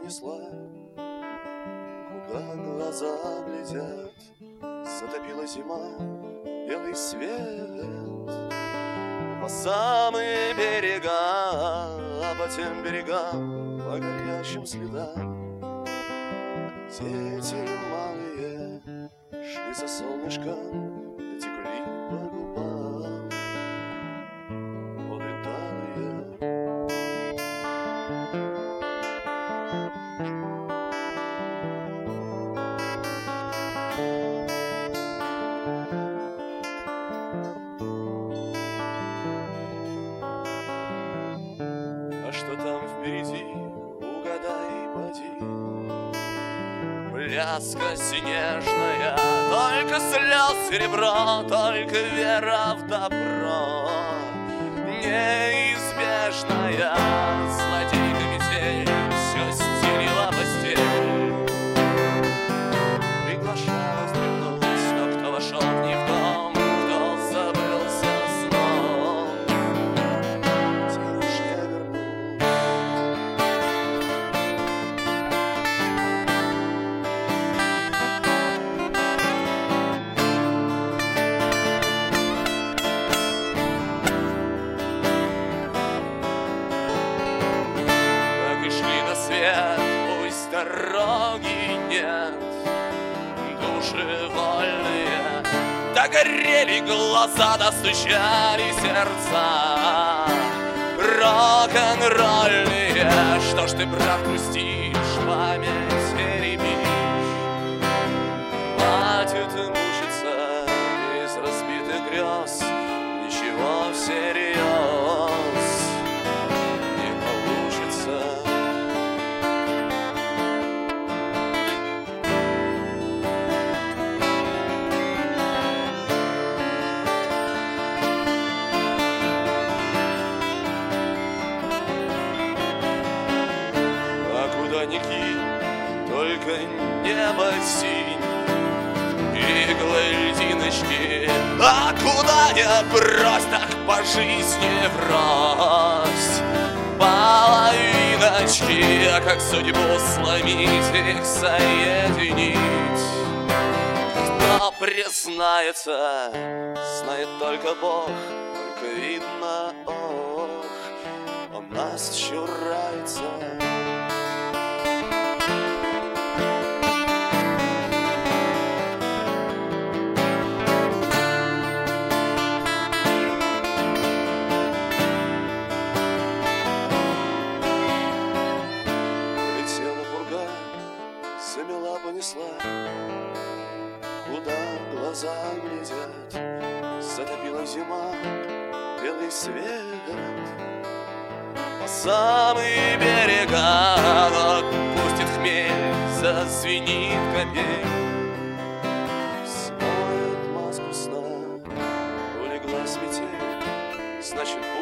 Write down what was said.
понесла, куда глаза глядят. Затопила зима белый свет по самые берега, а по тем берегам, по горячим следам дети малые шли за солнышком, текли по губам воды талые. А что там впереди, угадай, поди. Пляска снежная, только слез серебро, только вера в добро неизбежная. Злодейка метель все стелила постель, приглашала взглянуть, но кто вошел не в дом, кто забылся сном, те уж не вернут. Пусть дороги нет, души вольные, да горели глаза, да стучали сердца рок-н-ролльные. Что ж ты, брат, грустишь, память теребишь? Хватит мучиться из разбитых грез, ничего всерьез не получится. Не кинь, только небо синь, иглы льдиночки. А куда не брось, так по жизни врозь половиночки. А как судьбу сломить, их соединить? Кто признается, знает только Бог, только видно, ох, он нас чурается. Замела, понесла, куда глаза глядят. Затопила зима белый свет по самые берега. Отпустит хмель, зазвенит капель, смоет маску сна. Улеглась метель, значит